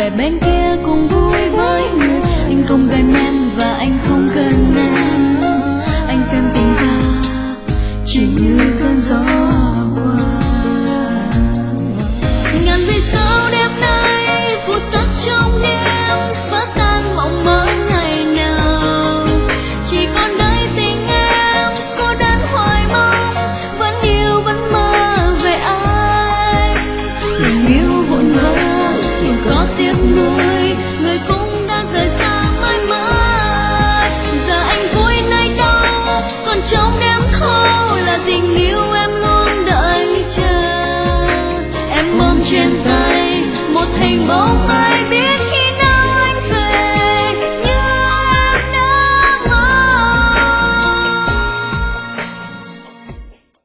về bên kia cùng vui với người. Anh không cần em và anh không cần em, anh xem tình ta chỉ như cơn gió